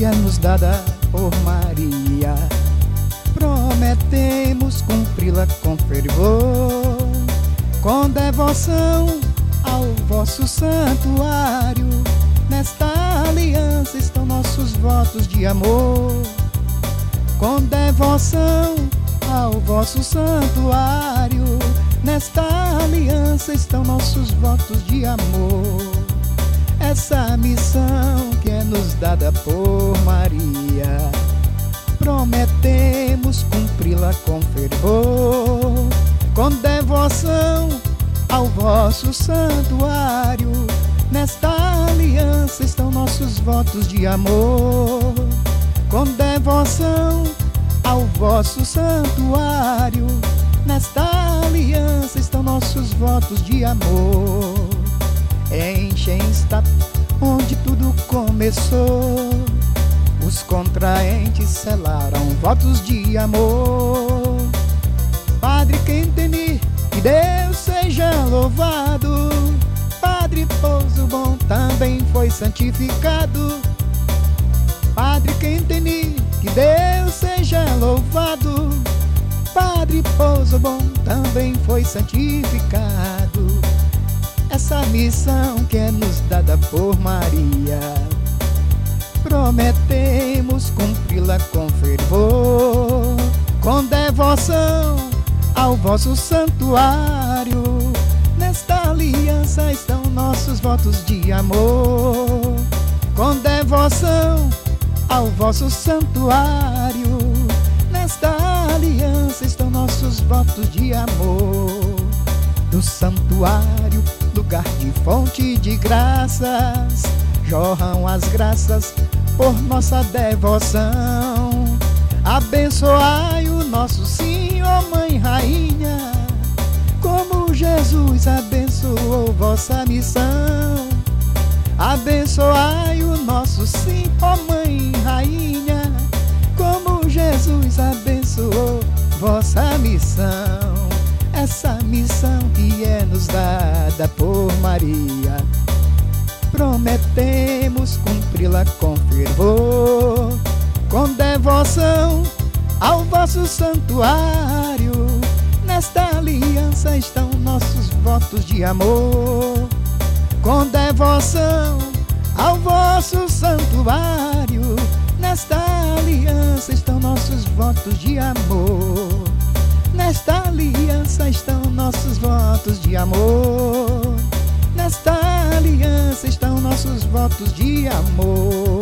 que é nos dada por Maria. Prometemos cumpri-la com fervor, com devoção ao vosso santuário. Nesta aliança estão nossos votos de amor, com devoção ao vosso santuário. Nesta aliança estão nossos votos de amor. Essa missão que é nos dada por Maria, prometemos cumpri-la com fervor, com devoção ao vosso santuário. Nesta aliança estão nossos votos de amor, com devoção ao vosso santuário. Nesta aliança estão nossos votos de amor. Em Schenstatt, onde tudo começou, os contraentes selaram votos de amor. Padre Quenteni, que Deus seja louvado. Padre Pouso Bom também foi santificado. Padre Quenteni, que Deus seja louvado. Padre Pouso Bom também foi santificado. Essa missão que é nos dada por Maria, prometemos cumpri-la com fervor, com devoção ao vosso santuário. Nesta aliança estão nossos votos de amor, com devoção ao vosso santuário. Nesta aliança estão nossos votos de amor. Do santuário, lugar de fonte de graças, jorram as graças por nossa devoção. Abençoai o nosso sim, ó Mãe Rainha, como Jesus abençoou vossa missão. Abençoai o nosso sim, ó Mãe Rainha, como Jesus abençoou vossa missão. Essa missão que é nos dada por Maria, prometemos cumpri-la com fervor, com devoção ao vosso santuário. Nesta aliança estão nossos votos de amor, com devoção ao vosso santuário. Nesta aliança estão nossos votos de amor. Nesta aliança estão nossos votos de amor. Nesta aliança estão nossos votos de amor.